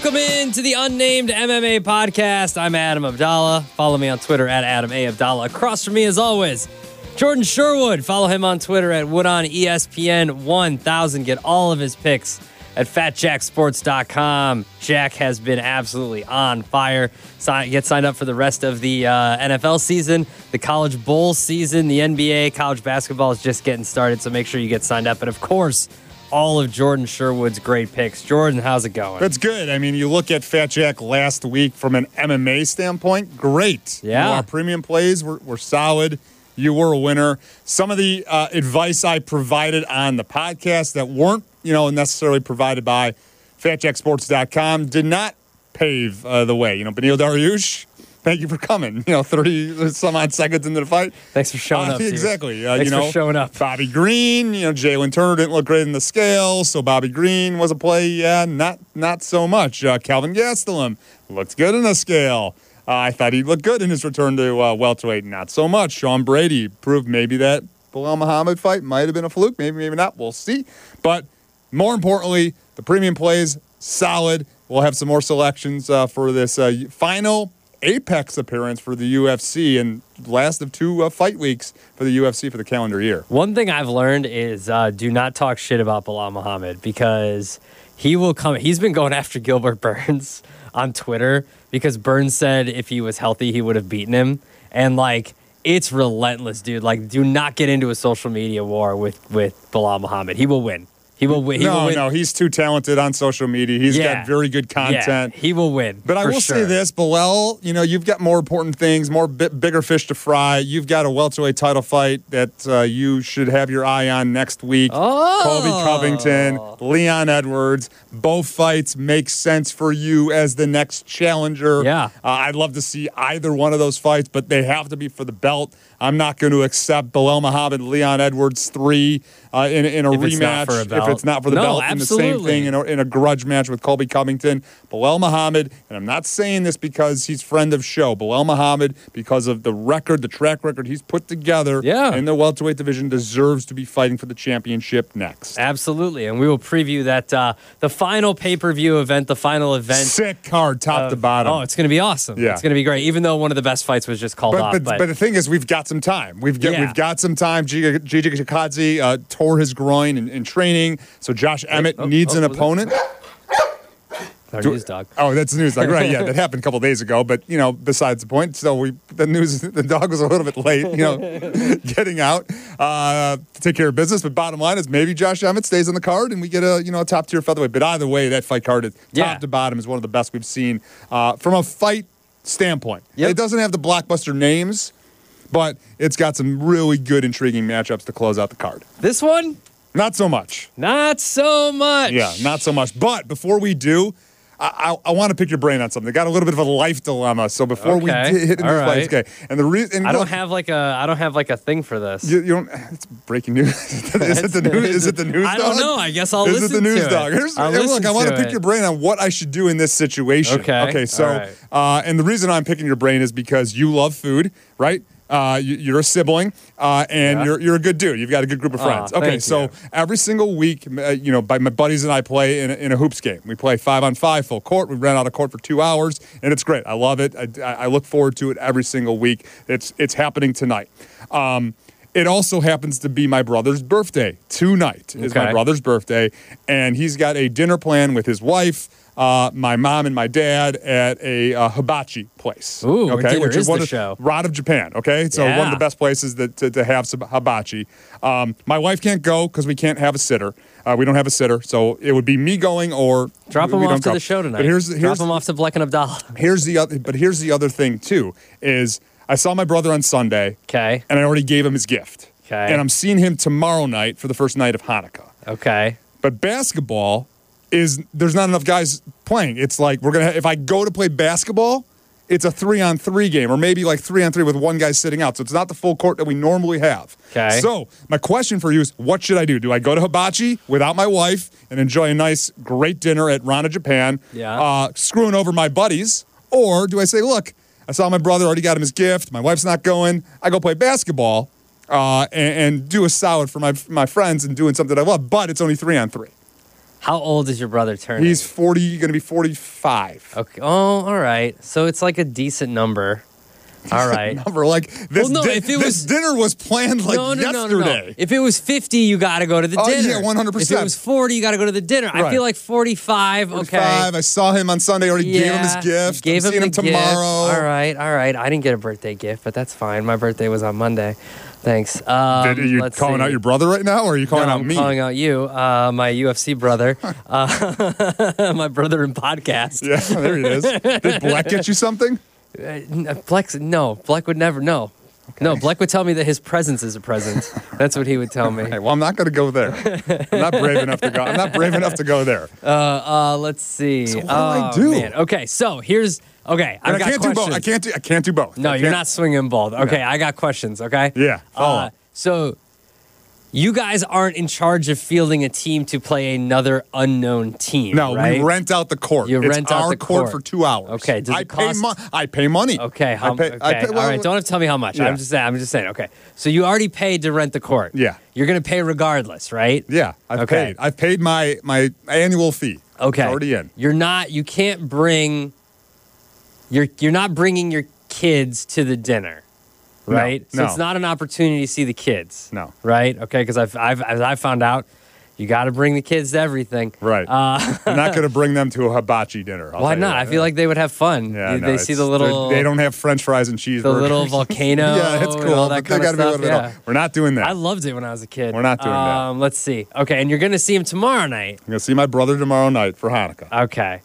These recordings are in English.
Welcome in to the Unnamed MMA Podcast. I'm Adam Abdallah. Follow me on Twitter at Adam A. Abdallah. Across from me, as always, Jordan Sherwood. Follow him on Twitter at WoodOnESPN1000. Get all of his picks at FatJackSports.com. Jack has been absolutely on fire. Get signed up for the rest of the NFL season, the college bowl season, the NBA, college basketball is just getting started, so make sure you get signed up. And, of course, all of Jordan Sherwood's great picks. Jordan, how's it going? That's good. I mean, you look at Fat Jack last week from an MMA standpoint, great. Yeah. Our premium plays were solid. You were a winner. Some of the advice I provided on the podcast that weren't, necessarily provided by FatJackSports.com did not pave the way. Beneil Dariush, thank you for coming. 30 some odd seconds into the fight. Thanks for showing up. Exactly. Thanks for showing up. Bobby Green, Jalen Turner didn't look great in the scale, so Bobby Green was a play. Yeah, not so much. Calvin Gastelum looked good in the scale. I thought he'd look good in his return to welterweight. Not so much. Sean Brady proved maybe that Bilal Muhammad fight might have been a fluke. Maybe not. We'll see. But more importantly, the premium plays, solid. We'll have some more selections for this final Apex appearance for the UFC and last of two fight weeks for the UFC for the calendar year. One thing I've learned is do not talk shit about Bilal Muhammad because he will come. He's been going after Gilbert Burns on Twitter because Burns said if he was healthy, he would have beaten him. And, it's relentless, dude. Do not get into a social media war with Bilal Muhammad. He will win. He will win. No, he's too talented on social media. He's got very good content. Yeah, he will win. But I will say this, Bilal, you've got more important things, bigger fish to fry. You've got a welterweight title fight that you should have your eye on next week. Oh. Colby Covington, Leon Edwards. Both fights make sense for you as the next challenger. Yeah. I'd love to see either one of those fights, but they have to be for the belt. I'm not going to accept Bilal Muhammad, Leon Edwards 3 in a rematch if it's not for the belt. Absolutely. And the same thing in a grudge match with Colby Covington. Bilal Muhammad, and I'm not saying this because he's friend of show. Bilal Muhammad, because of the track record he's put together in the welterweight division, deserves to be fighting for the championship next. Absolutely, and we will preview that the final pay-per-view event, the final event. Sick card, top to bottom. Oh, it's going to be awesome. Yeah. It's going to be great, even though one of the best fights was just called off. But the thing is, we've got some time. We've got some time. Gigi Chikadze tore his groin in training, so Josh Emmett needs an opponent. Our news dog. Oh, that's the news dog, right? Yeah, that happened a couple days ago. But besides the point, so the dog was a little bit late, getting out to take care of business. But bottom line is maybe Josh Emmett stays on the card and we get a top tier featherweight. But either way, that fight card, top to bottom, is one of the best we've seen from a fight standpoint. Yep. It doesn't have the blockbuster names, but it's got some really good, intriguing matchups to close out the card. This one? Not so much. Not so much. Yeah, not so much. But before we do, I want to pick your brain on something. I got a little bit of a life dilemma. So before we hit into this fight, okay. And the reason I don't have like a thing for this. You don't. It's breaking news. Is it the news? Is it the news dog? I don't know. I guess I'll listen to it. Is it the news dog? Look, I want to pick your brain on what I should do in this situation. Okay. So, and the reason I'm picking your brain is because you love food, right? You're a sibling, and you're a good dude. You've got a good group of friends. Okay, so every single week, my buddies and I play in a hoops game. We play 5-on-5 full court. We rent out a court for 2 hours, and it's great. I love it. I look forward to it every single week. It's happening tonight. It also happens to be my brother's birthday. Tonight is my brother's birthday, and he's got a dinner plan with his wife, my mom and my dad at a hibachi place. Ooh, which is the show? Rod of Japan, okay? So one of the best places to have some hibachi. My wife can't go because we can't have a sitter. We don't have a sitter, so it would be me going or drop him off to the show tonight. But here's drop him off to Bleck and Abdallah. Here's the other thing too is I saw my brother on Sunday. Okay. And I already gave him his gift. Okay. And I'm seeing him tomorrow night for the first night of Hanukkah. Okay. But basketball there's not enough guys playing. It's like if I go to play basketball, it's a 3-on-3 game, or maybe like 3-on-3 with one guy sitting out. So it's not the full court that we normally have. Okay. So my question for you is, what should I do? Do I go to hibachi without my wife and enjoy a nice, great dinner at Rana Japan, screwing over my buddies? Or do I say, look, I saw my brother, already got him his gift. My wife's not going. I go play basketball and do a solid for my friends and doing something I love, but it's only 3-on-3. How old is your brother turning? He's 40, going to be 45. Okay. Oh, all right. So it's like a decent number. All right. Number like this. Well, no, this dinner was planned like yesterday. No. If it was 50, you got to go to the dinner. Yeah, 100%. If it was 40, you got to go to the dinner. Right. I feel like 45. 45. Okay. I saw him on Sunday. Already gave him his gift. Gave him the tomorrow. Gift. All right. I didn't get a birthday gift, but that's fine. My birthday was on Monday. Thanks. Are you calling out your brother right now, or are you calling out me? I'm calling out you, my UFC brother, my brother in podcast. Yeah, there he is. Did Bleck get you something? Bleck would never know. Okay. No, Bleck would tell me that his presence is a present. That's what he would tell me. Right, well, I'm not going to go there. I'm not brave enough to go. I'm not brave enough to go there. Let's see. So what do I do? Man. Okay, so here's. Okay, I can't do both. I can't do both. No, you're not swinging both. Okay, no. I got questions. Okay. Yeah. So. You guys aren't in charge of fielding a team to play another unknown team, no, right? We rent out the court. You rent out the court for 2 hours. Okay. Does it cost? I pay money. Okay. All right. Don't have to tell me how much. Yeah. I'm just saying. Okay. So you already paid to rent the court. Yeah. You're going to pay regardless, right? Yeah. I've paid. I've paid my annual fee. Okay. It's already in. You can't bring. You're not bringing your kids to the dinner. Right? No. So it's not an opportunity to see the kids. No. Right? Okay, because as I found out, you got to bring the kids to everything. Right. I'm not going to bring them to a hibachi dinner. Why not? I feel like they would have fun. Yeah, they see the little... They don't have French fries and cheeseburgers. The little volcano. Yeah, that's cool. All that kind of stuff. Yeah. We're not doing that. I loved it when I was a kid. We're not doing that. Let's see. Okay, and you're going to see him tomorrow night. I'm going to see my brother tomorrow night for Hanukkah. Okay.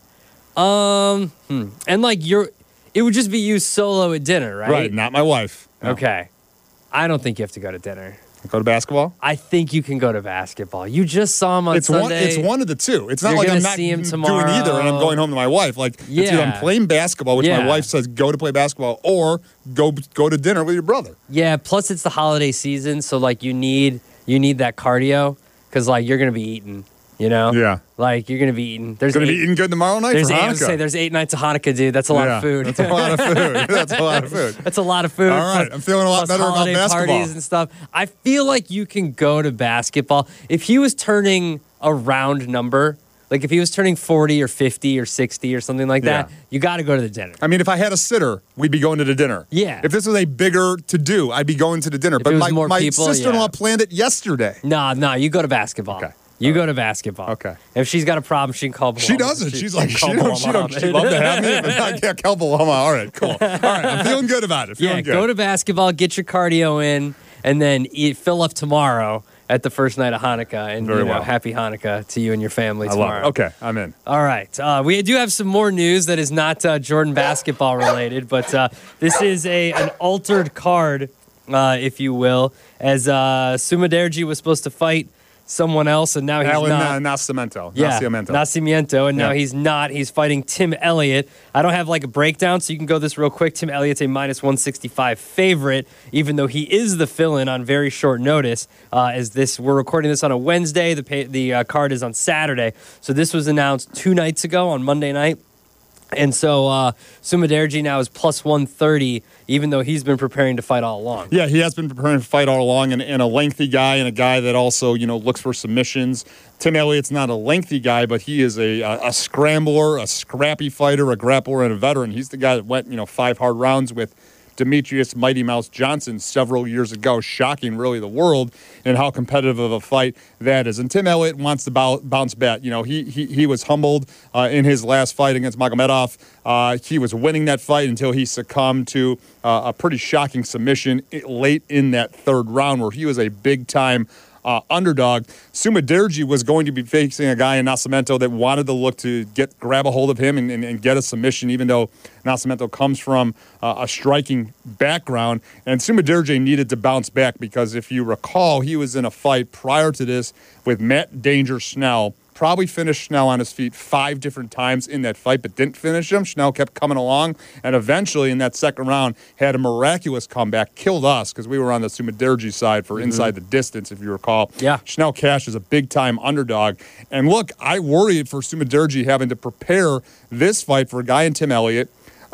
And like it would just be you solo at dinner, right? Right, not my wife. No. Okay. I don't think you have to go to dinner. Go to basketball? I think you can go to basketball. You just saw him on Sunday. It's one of the two. It's not like I'm not doing either and I'm going home to my wife. Like, it's either I'm playing basketball, which my wife says go to play basketball, or go to dinner with your brother. Yeah, plus it's the holiday season, so like you need that cardio because like you're going to be eating. You know? Yeah. Like, you're going to be eating. There's going to be eating good tomorrow night for Hanukkah. There's 8 nights of Hanukkah, dude. That's a lot of food. That's a lot of food. That's a lot of food. That's a lot of food. All right. I'm feeling a lot better about basketball. Parties and stuff. I feel like you can go to basketball. If he was turning a round number, like if he was turning 40 or 50 or 60 or something like that, you got to go to the dinner. I mean, if I had a sitter, we'd be going to the dinner. Yeah. If this was a bigger to-do, I'd be going to the dinner. But my sister-in-law planned it yesterday. Nah, you go to basketball. Okay. You go to basketball. Okay. If she's got a problem, she can call Paloma. She doesn't. She's like, she'd love to have me, but I can't call Paloma. All right, cool. All right, I'm feeling good about it. Go to basketball, get your cardio in, and then fill up tomorrow at the first night of Hanukkah. And happy Hanukkah to you and your family tomorrow. I love it. Okay, I'm in. All right. We do have some more news that is not Jordan basketball related, but this is an altered card, if you will, as Sumudaerji was supposed to fight someone else, and now he's not. Nascimento. Nascimento, and now he's not. He's fighting Tim Elliott. I don't have like a breakdown, so you can go this real quick. Tim Elliott's a -165 favorite, even though he is the fill-in on very short notice. We're recording this on a Wednesday. The card is on Saturday, so this was announced 2 nights ago on Monday night. And so Sumudaerji now is +130, even though he's been preparing to fight all along. Yeah, he has been preparing to fight all along, and a lengthy guy, and a guy that also, looks for submissions. Tim Elliott's not a lengthy guy, but he is a scrambler, a scrappy fighter, a grappler, and a veteran. He's the guy that went, 5 hard rounds with Demetrius Mighty Mouse Johnson several years ago, shocking really the world in how competitive of a fight that is. And Tim Elliott wants to bounce back. He was humbled in his last fight against Magomedov. He was winning that fight until he succumbed to a pretty shocking submission late in that 3rd round, where he was a big-time underdog. Sumudaerji was going to be facing a guy in Nascimento that wanted to look to grab a hold of him and get a submission, even though Nascimento comes from a striking background. And Sumudaerji needed to bounce back because, if you recall, he was in a fight prior to this with Matt Danger Schnell. Probably finished Schnell on his feet 5 different times in that fight, but didn't finish him. Schnell kept coming along, and eventually in that 2nd round had a miraculous comeback, killed us because we were on the Sumudaerji side for inside the distance, if you recall. Yeah. Schnell Cash is a big-time underdog. And look, I worried for Sumudaerji having to prepare this fight for a guy in Tim Elliott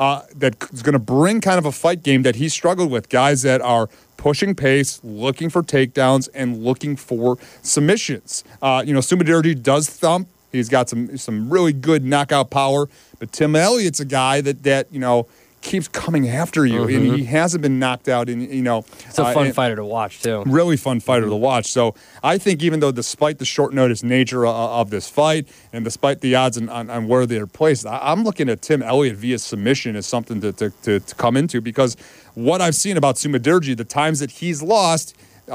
that's going to bring kind of a fight game that he struggled with, guys that are pushing pace, looking for takedowns, and looking for submissions. Sumudaerji does thump He's got some really good knockout power. But Tim Elliott's a guy that keeps coming after you, and he hasn't been knocked out. It's a fun fighter to watch too. Really fun fighter to watch. So I think even though, despite the short notice nature of this fight, and despite the odds on where they're placed, I'm looking at Tim Elliott via submission as something to come into, because what I've seen about Sumudaerji, the times that he's lost.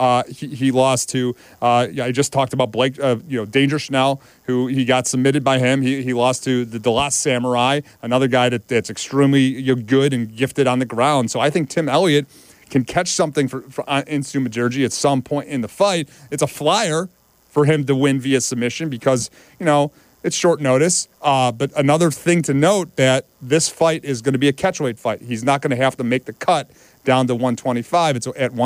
He lost to, I just talked about Blake, Danger Schnell, who he got submitted by him. He lost to the Last Samurai, another guy that's extremely good and gifted on the ground. So I think Tim Elliott can catch something in Sumudaerji at some point in the fight. It's a flyer for him to win via submission because, it's short notice. But another thing to note, that this fight is going to be a catchweight fight. He's not going to have to make the cut down to 125. It's at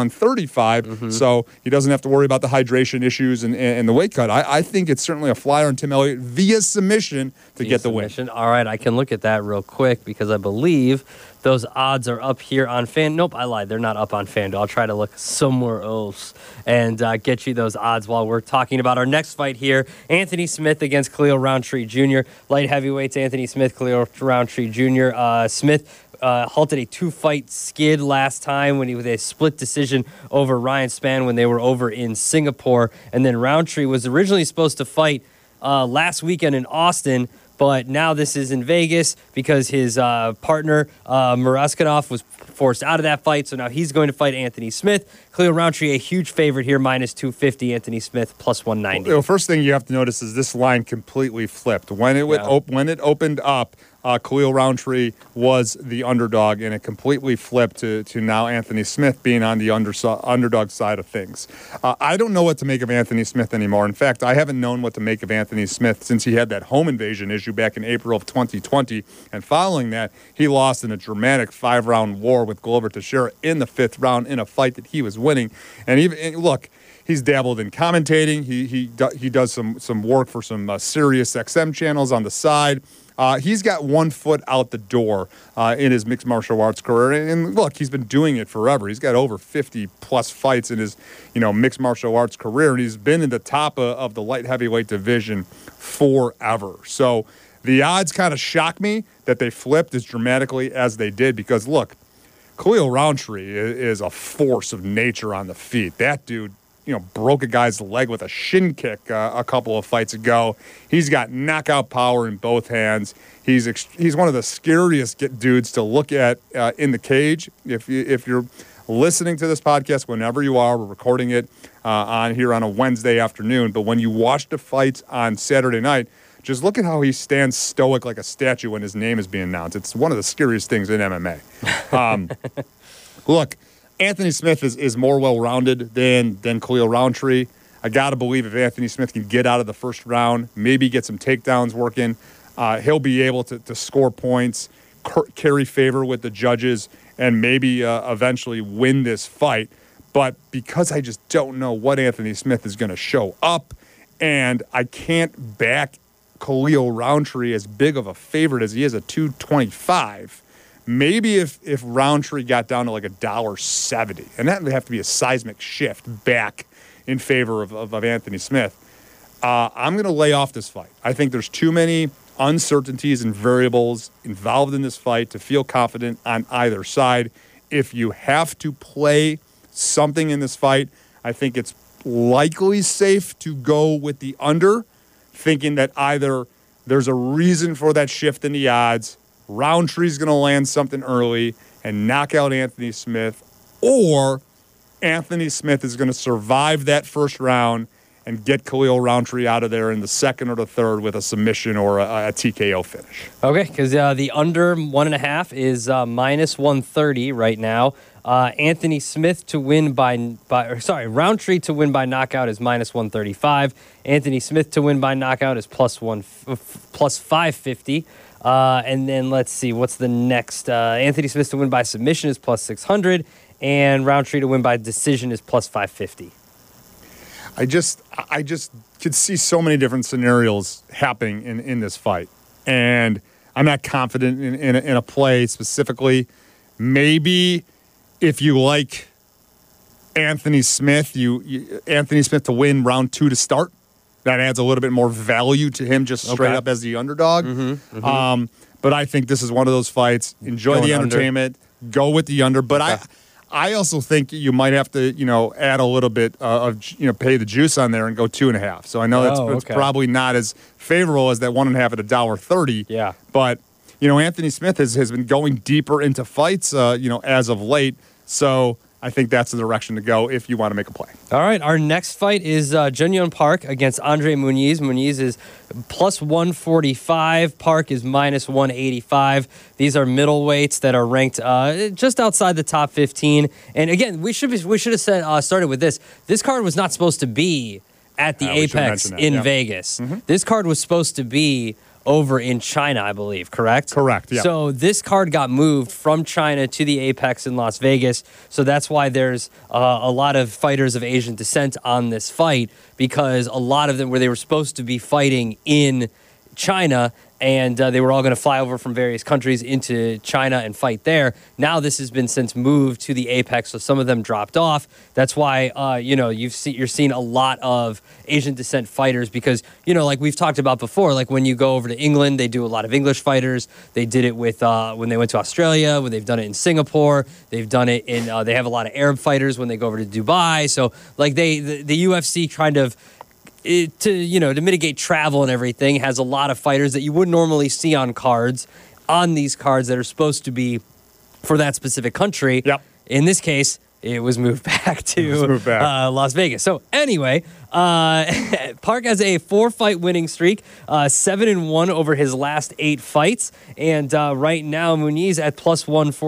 135, so he doesn't have to worry about the hydration issues and the weight cut. I think it's certainly a flyer on Tim Elliott via submission to get the win. All right, I can look at that real quick because I believe those odds are up here on FanDuel. Nope, I lied. They're not up on FanDuel. I'll try to look somewhere else and get you those odds while we're talking about our next fight here. Anthony Smith against Khalil Rountree Jr. Light heavyweights, Anthony Smith, Khalil Rountree Jr. Smith halted a 2-fight skid last time when with a split decision over Ryan Spann when they were over in Singapore. And then Rountree was originally supposed to fight last weekend in Austin, but now this is in Vegas because his partner, Muraskanov, was forced out of that fight. So now he's going to fight Anthony Smith. Khalil Rountree, a huge favorite here, minus 250. Anthony Smith, plus 190. Well, first thing you have to notice is this line completely flipped. When it opened up, Khalil Rountree was the underdog, and it completely flipped to now Anthony Smith being on the underdog side of things. I don't know what to make of Anthony Smith anymore. In fact, I haven't known what to make of Anthony Smith since he had that home invasion issue back in April of 2020. And following that, he lost in a dramatic 5-round war with Glover Teixeira in the 5th round in a fight that he was winning. And look, he's dabbled in commentating. He does some work for some Sirius XM channels on the side. He's got one foot out the door in his mixed martial arts career. And look, he's been doing it forever. He's got over 50-plus fights in his, mixed martial arts career, and he's been in the top of the light heavyweight division forever. So the odds kind of shock me that they flipped as dramatically as they did because, look, Khalil Rountree is a force of nature on the feet. That dude, broke a guy's leg with a shin kick a couple of fights ago. He's got knockout power in both hands. He's one of the scariest dudes to look at in the cage. If you're listening to this podcast, whenever you are, we're recording it on a Wednesday afternoon. But when you watch the fights on Saturday night, just look at how he stands stoic like a statue when his name is being announced. It's one of the scariest things in MMA. Look, Anthony Smith is more well-rounded than Khalil Rountree. I got to believe if Anthony Smith can get out of the first round, maybe get some takedowns working, he'll be able to score points, carry favor with the judges, and maybe eventually win this fight. But because I just don't know what Anthony Smith is going to show up, and I can't back Khalil Rountree as big of a favorite as he is at 225, maybe if Rountree got down to like $1.70, and that would have to be a seismic shift back in favor of Anthony Smith, I'm going to lay off this fight. I think there's too many uncertainties and variables involved in this fight to feel confident on either side. If you have to play something in this fight, I think it's likely safe to go with the under, thinking that either there's a reason for that shift in the odds, Roundtree's going to land something early and knock out Anthony Smith, or Anthony Smith is going to survive that first round and get Khalil Rountree out of there in the second or the third with a submission or a TKO finish. Okay, because the under 1.5 is minus 130 right now. Anthony Smith to win Rountree to win by knockout is minus 135. Anthony Smith to win by knockout is plus 550. And then let's see, what's the next? Anthony Smith to win by submission is plus 600, and Rountree to win by decision is plus 550. I just could see so many different scenarios happening in this fight, and I'm not confident in a play specifically. Maybe if you like Anthony Smith, Anthony Smith to win round 2 to start, that adds a little bit more value to him just straight up as the underdog. But I think this is one of those fights. Enjoy the entertainment. Go with the under. But I also think you might have to, add a little bit of, pay the juice on there and go 2.5. So I know that's probably not as favorable as that 1.5 at $1.30. Yeah. But, Anthony Smith has been going deeper into fights, as of late. So I think that's the direction to go if you want to make a play. All right, our next fight is Jun-Yong Park against Andre Muniz. Muniz is plus 145. Park is minus 185. These are middleweights that are ranked just outside the top 15. And again, we should have started with this. This card was not supposed to be at the Apex in Vegas. This card was supposed to be over in China, I believe, correct? Correct, yeah. So this card got moved from China to the Apex in Las Vegas. So that's why there's a lot of fighters of Asian descent on this fight, because a lot of them they were supposed to be fighting in China, and they were all going to fly over from various countries into China and fight there. Now this has been since moved to the Apex, so some of them dropped off. That's why you're seeing a lot of Asian descent fighters, because like we've talked about before, like when you go over to England, they do a lot of English fighters. They did it with when they went to Australia, when they've done it in Singapore, they've done it in they have a lot of Arab fighters when they go over to Dubai. So like the UFC kind of to mitigate travel and everything, has a lot of fighters that you wouldn't normally see on these cards that are supposed to be for that specific country. Yep. In this case, it was moved back to Las Vegas. So anyway, Park has a 4-fight winning streak, 7-1 over his last 8 fights. And right now, Muniz at plus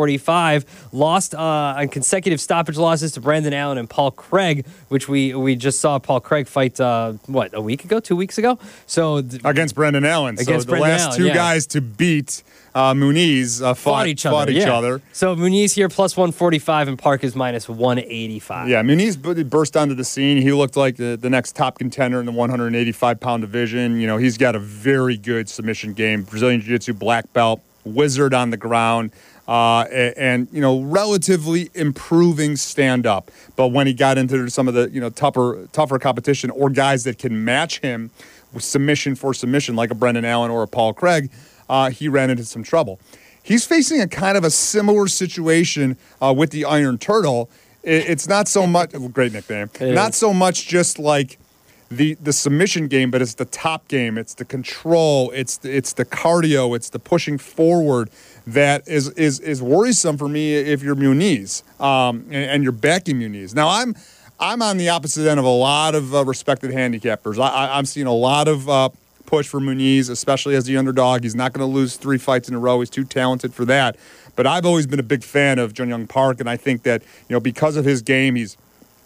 145 lost on consecutive stoppage losses to Brandon Allen and Paul Craig, which we just saw Paul Craig fight, a week ago, 2 weeks ago? So against Brandon Allen. Against the last two guys to beat Muniz fought each other. So Muniz here plus 145 and Park is minus 185. Yeah, Muniz burst onto the scene. He looked like the next top contender in the 185-pound division. He's got a very good submission game. Brazilian Jiu-Jitsu black belt, wizard on the ground, and relatively improving stand-up. But when he got into some of the tougher competition, or guys that can match him with submission for submission, like a Brendan Allen or a Paul Craig, he ran into some trouble. He's facing a kind of a similar situation with the Iron Turtle. It's not so much great nickname. Not so much just like the submission game, but it's the top game. It's the control. It's the cardio. It's the pushing forward that is worrisome for me if you're Muniz and you're backing Muniz. Now I'm on the opposite end of a lot of respected handicappers. I'm seeing a lot of push for Muniz, especially as the underdog. He's not going to lose 3 fights in a row. He's too talented for that. But I've always been a big fan of Jun-Yong Park, and I think that, because of his game, he's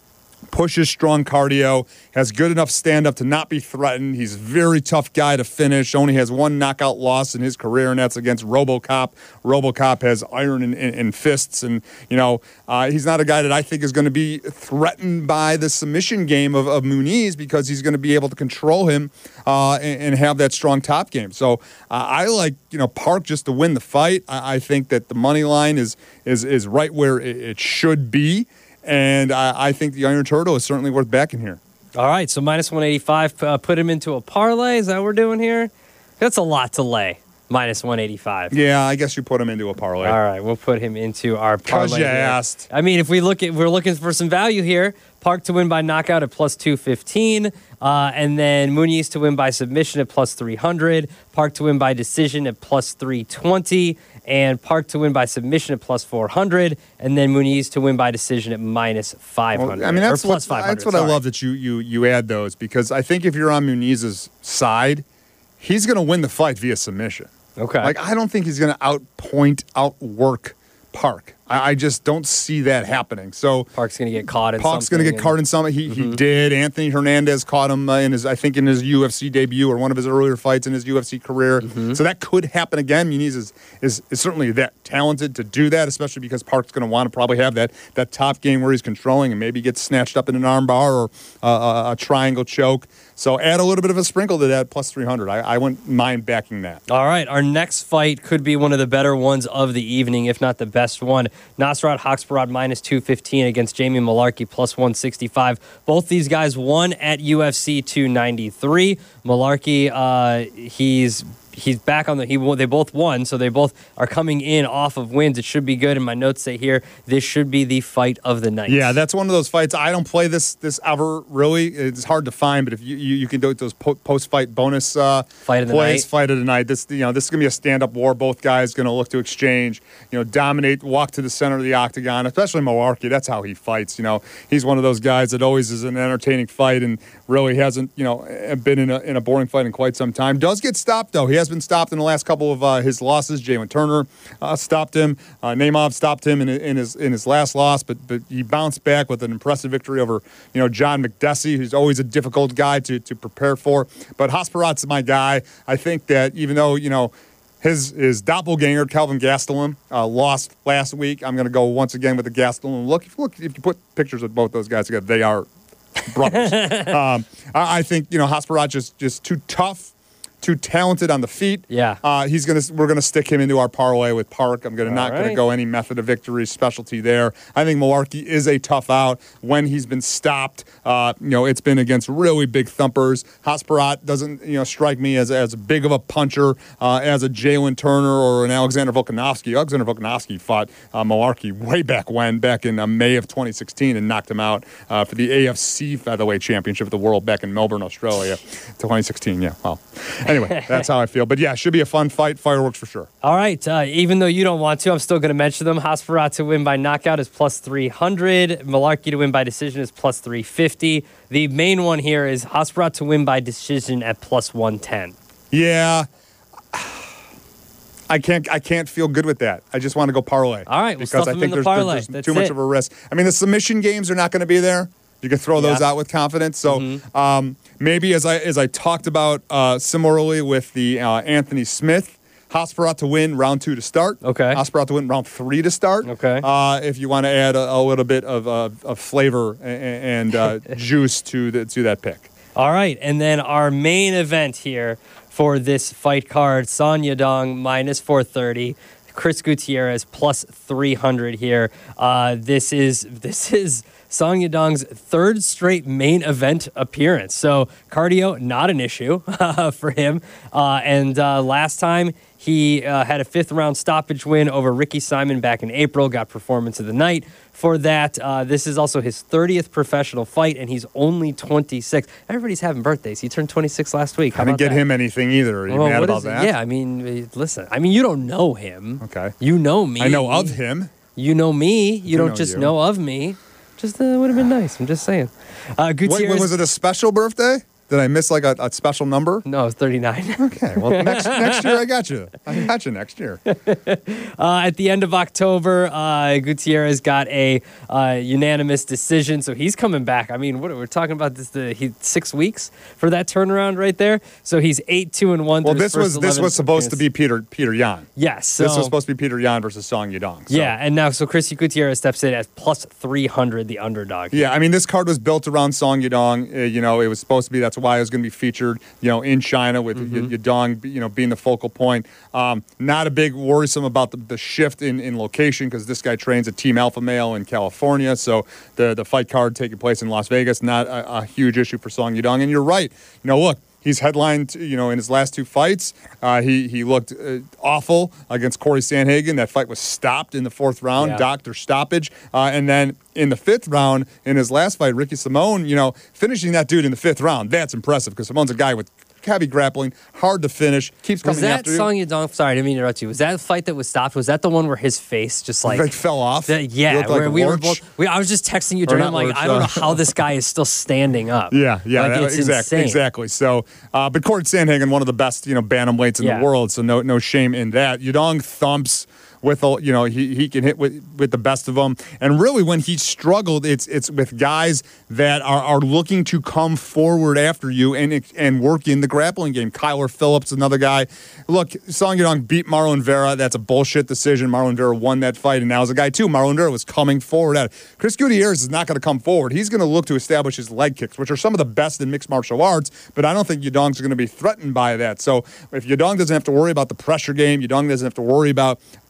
pushes strong cardio, has good enough stand-up to not be threatened. He's a very tough guy to finish, only has 1 knockout loss in his career, and that's against RoboCop. RoboCop has iron in fists, and, he's not a guy that I think is going to be threatened by the submission game of Muniz, because he's going to be able to control him and have that strong top game. So I like, Park just to win the fight. I think that the money line is right where it should be. And I think the Iron Turtle is certainly worth backing here. All right, so minus 185, put him into a parlay. Is that what we're doing here? That's a lot to lay, minus 185. Yeah, I guess you put him into a parlay. All right, we'll put him into our parlay. Because you asked. I mean, if we're looking for some value here, Park to win by knockout at plus 215, and then Muniz to win by submission at plus 300, Park to win by decision at plus 320, and Park to win by submission at plus 400, and then Muniz to win by decision at minus 500. Well, I mean, that's what I love that you add those, because I think if you're on Muniz's side, he's going to win the fight via submission. Okay. Like, I don't think he's going to outwork Park. I just don't see that happening. So Park's going to get caught in Park's going to get caught in something. He did. Anthony Hernandez caught him in his UFC debut, or one of his earlier fights in his UFC career. So that could happen again. Muniz is certainly that talented to do that, especially because Park's going to want to probably have that top game where he's controlling and maybe gets snatched up in an armbar or a triangle choke. So add a little bit of a sprinkle to that plus 300. I wouldn't mind backing that. All right, our next fight could be one of the better ones of the evening, if not the best one. Nasrat Haqparast minus 215 against Jamie Mullarkey plus 165. Both these guys won at UFC 293. Mullarkey, he's back on they both won, so they both are coming in off of wins. It should be good, and my notes say here, this should be the fight of the night. Yeah, that's one of those fights. I don't play this ever, really. It's hard to find, but if you can do those post-fight bonus fight of the plays, night. fight of the night. This is going to be a stand-up war. Both guys going to look to exchange, dominate, walk to the center of the octagon, especially Mullarkey. That's how he fights. He's one of those guys that always is an entertaining fight and really hasn't, been in a boring fight in quite some time. Does get stopped, though. He has been stopped in the last couple of his losses. Jalen Turner stopped him. Naimov stopped him in his last loss, but he bounced back with an impressive victory over John McDessie, who's always a difficult guy to prepare for. But Haqparast's my guy. I think that even though his doppelganger Kelvin Gastelum lost last week, I'm going to go once again with the Gastelum look. If you put pictures of both those guys together, they are brothers. I think Haqparast just too tough, too talented on the feet. Yeah. We're gonna stick him into our parlay with Park. I'm not gonna go any method of victory specialty there. I think Mullarkey is a tough out when he's been stopped. It's been against really big thumpers. Haqparast doesn't strike me as big of a puncher as a Jalen Turner or an Alexander Volkanovski. Alexander Volkanovski fought Mullarkey way back in May of 2016 and knocked him out for the AFC Featherweight Championship of the World back in Melbourne, Australia. 2016. Yeah. Well. Anyway, that's how I feel. But yeah, it should be a fun fight. Fireworks for sure. All right. Even though you don't want to, I'm still going to mention them. Haqparast to win by knockout is plus 300. Mullarkey to win by decision is plus 350. The main one here is Haqparast to win by decision at plus 110. Yeah. I can't feel good with that. I just want to go parlay. All right, we'll stuff them in the parlay. There's too much of a risk. I mean, the submission games are not going to be there. You can throw those out with confidence. So maybe as I talked about similarly with the Anthony Smith, Haqparast to win round 2 to start. Okay. Haqparast to win round 3 to start. Okay. If you want to add a little bit of flavor and juice to that pick. All right, and then our main event here for this fight card, Song Yadong minus 430. Chris Gutierrez plus 300 here. This is Song Yadong's third straight main event appearance. So cardio, not an issue for him. And last time he had a 5th round stoppage win over Ricky Simon back in April, got performance of the night. For that, this is also his 30th professional fight, and he's only 26. Everybody's having birthdays. He turned 26 last week. I didn't get him anything either. Are you mad about that? Yeah, I mean, listen. I mean, you don't know him. Okay. You know me. I know of him. You know me. You don't just know of me. Just would have been nice. I'm just saying. Gutierrez. Was it a special birthday? Did I miss like a special number? No, it was 39. Okay, well, next year I got you. I got you next year. At the end of October, Gutierrez got a unanimous decision, so he's coming back. I mean, what we're talking about this 6 weeks for that turnaround right there. So he's 8-2-1. Well, this was supposed to be Peter Yan. Yes, this was supposed to be Peter Yan versus Song Yadong. So. Yeah, and now Chris Gutierrez steps in at plus 300, the underdog. Yeah, I mean, this card was built around Song Yadong. It was supposed to be why it was going to be featured, in China with Yadong, being the focal point. Not a big worrisome about the shift in location because this guy trains at Team Alpha Male in California. So the fight card taking place in Las Vegas, not a huge issue for Song Yadong. And you're right. Look. He's headlined, in his last 2 fights. He looked awful against Corey Sandhagen. That fight was stopped in the 4th round, doctor stoppage. And then in the 5th round, in his last fight, Ricky Simone, finishing that dude in the 5th round. That's impressive because Simone's a guy with heavy grappling, hard to finish, keeps coming after you. Was that Song Yadong? Sorry, I didn't mean to interrupt you. Was that the fight that was stopped? Was that the one where his face just like fell off? Where we were both. I was just texting you during. I'm like, I don't know how this guy is still standing up. Yeah, exactly. So, but Corey Sandhagen, one of the best, bantamweights in the world. So no shame in that. Yadong thumps. With he can hit with the best of them, and really when he struggled, it's with guys that are looking to come forward after you and work in the grappling game. Kyler Phillips, another guy. Look, Song Yadong beat Marlon Vera. That's a bullshit decision. Marlon Vera won that fight, and now is a guy too. Marlon Vera was coming forward at it. Chris Gutierrez is not going to come forward. He's going to look to establish his leg kicks, which are some of the best in mixed martial arts. But I don't think Yadong's going to be threatened by that. So if Yadong doesn't have to worry about the pressure game, Yadong doesn't have to worry about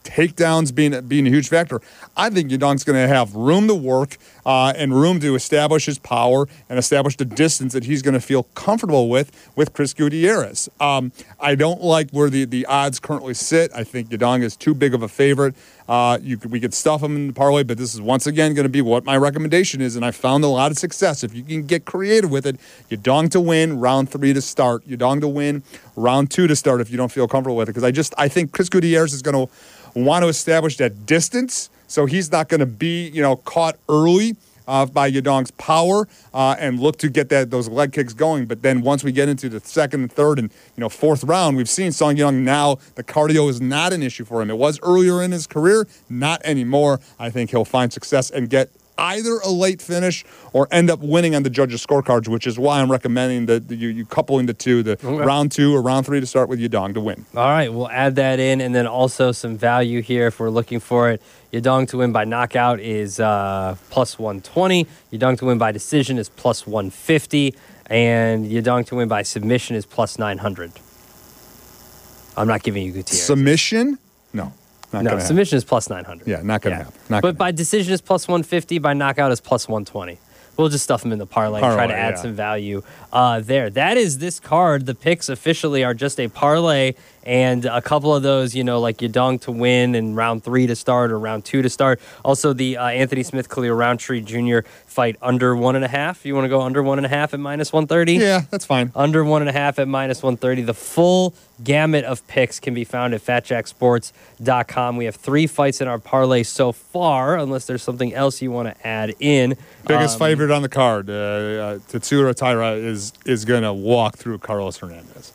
takedowns being a huge factor. I think Yadong's going to have room to work and room to establish his power and establish the distance that he's going to feel comfortable with Chris Gutierrez. I don't like where the odds currently sit. I think Yadong is too big of a favorite. We could stuff him in the parlay, but this is once again going to be what my recommendation is, and I found a lot of success. If you can get creative with it, Yadong to win, round 3 to start. Yadong to win, round 2 to start if you don't feel comfortable with it. Because I think Chris Gutierrez is going to want to establish that distance, so he's not going to be, caught early by Yadong's power and look to get those leg kicks going. But then once we get into the second and third and fourth round, we've seen Song Yadong now the cardio is not an issue for him. It was earlier in his career, not anymore. I think he'll find success and get either a late finish or end up winning on the judges' scorecards, which is why I'm recommending that you coupling the two, round 2 or round 3 to start with Yadong to win. All right, we'll add that in, and then also some value here if we're looking for it. Yadong to win by knockout is plus 120. Yadong to win by decision is plus 150. And Yadong to win by submission is plus 900. I'm not giving you Gutierrez. Submission? No. No, submission is plus 900. Yeah, not going to happen. But by decision is plus 150. By knockout is plus 120. We'll just stuff them in the parlay and try to add some value there. That is this card. The picks officially are just a parlay, and a couple of those, like Yadong to win and round 3 to start or round 2 to start. Also, the Anthony Smith, Khalil Roundtree Jr. fight under 1.5. You want to go under 1.5 at minus 130? Yeah, that's fine. Under 1.5 at minus 130. The full gamut of picks can be found at FatJackSports.com. We have 3 fights in our parlay so far, unless there's something else you want to add in. Biggest favorite on the card, Tatsuro Taira is going to walk through Carlos Hernandez.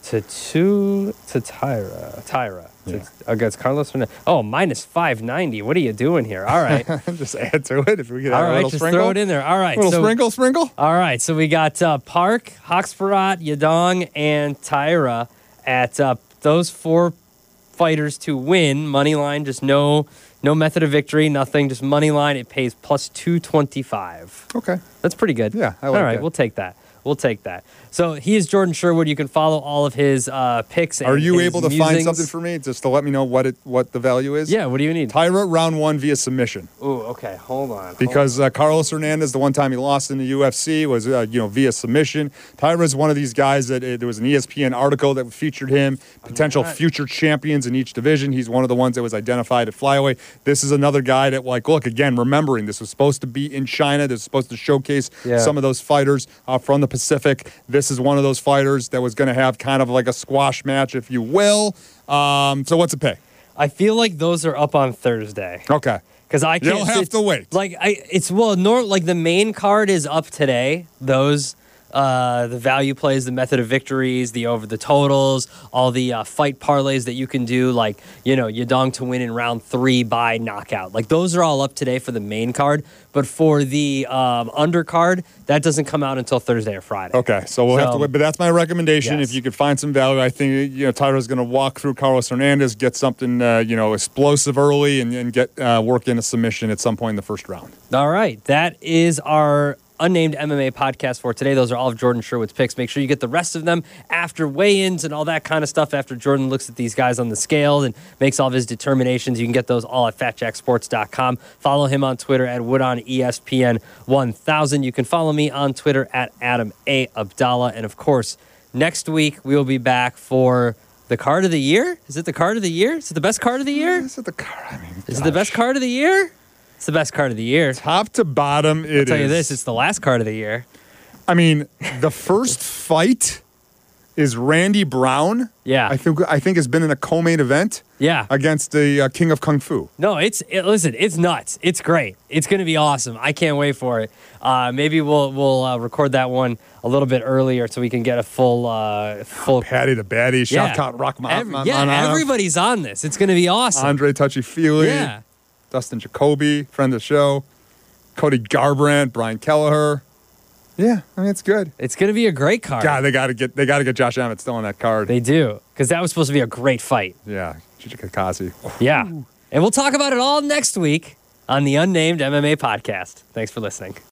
Taira. Yeah. Against Carlos Hernandez. Oh, minus 590. What are you doing here? All right. Just add to it if we could have a little just sprinkle. Throw it in there. All right. A little sprinkle. All right. So we got Park, Hoxparat, Yadong, and Taira at those 4 fighters to win. Money line, just no method of victory, nothing, just money line. It pays plus 225. Okay. That's pretty good. Yeah, I like All right, that. We'll take that. So he is Jordan Sherwood. You can follow all of his picks. Are you able to find something for me just to let me know what the value is? Yeah, what do you need? Taira round 1 via submission. Ooh, okay, hold on. Because Carlos Hernandez, the one time he lost in the UFC was via submission. Taira is one of these guys that there was an ESPN article that featured him, potential future champions in each division. He's one of the ones that was identified at flyweight. This is another guy that, look, again, remembering this was supposed to be in China. This was supposed to showcase some of those fighters from the Pacific. This is one of those fighters that was going to have kind of like a squash match, if you will. So what's the pay? I feel like those are up on Thursday. Okay. Because I can't. You'll have to wait. The main card is up today. Those. The value plays, the method of victories, the over the totals, all the fight parlays that you can do, Yadong to win in round 3 by knockout. Those are all up today for the main card. But for the undercard, that doesn't come out until Thursday or Friday. Okay, so we'll have to wait. But that's my recommendation. Yes. If you could find some value, I think Taira's going to walk through Carlos Hernandez, get something explosive early, and get work in a submission at some point in the first round. All right, that is our Unnamed MMA podcast for today. Those are all of Jordan Sherwood's picks. Make sure you get the rest of them after weigh-ins and all that kind of stuff. After Jordan looks at these guys on the scale and makes all of his determinations, you can get those all at FatJackSports.com. Follow him on Twitter at WoodOnESPN1000. You can follow me on Twitter at Adam A. Abdallah. And of course, next week we will be back for the card of the year. Is it the card of the year? Is it the best card of the year? Is it the card? Is it the best card of the year? It's the best card of the year. Top to bottom, I'll tell you this, it's the last card of the year. I mean, the first fight is Randy Brown. Yeah. I think has been in a co-main event. Yeah. Against the King of Kung Fu. No, listen, it's nuts. It's great. It's going to be awesome. I can't wait for it. Maybe we'll record that one a little bit earlier so we can get a full Patty the Baddie, Shavkat Rakhmonov. Everybody's on this. It's going to be awesome. Andre Touchy-Feely. Yeah. Dustin Jacoby, friend of the show. Cody Garbrandt, Brian Kelleher. Yeah, I mean, it's good. It's going to be a great card. God, they got to get Josh Emmett still on that card. They do, because that was supposed to be a great fight. Yeah, Chichi Kakazi. Yeah, and we'll talk about it all next week on the Unnamed MMA podcast. Thanks for listening.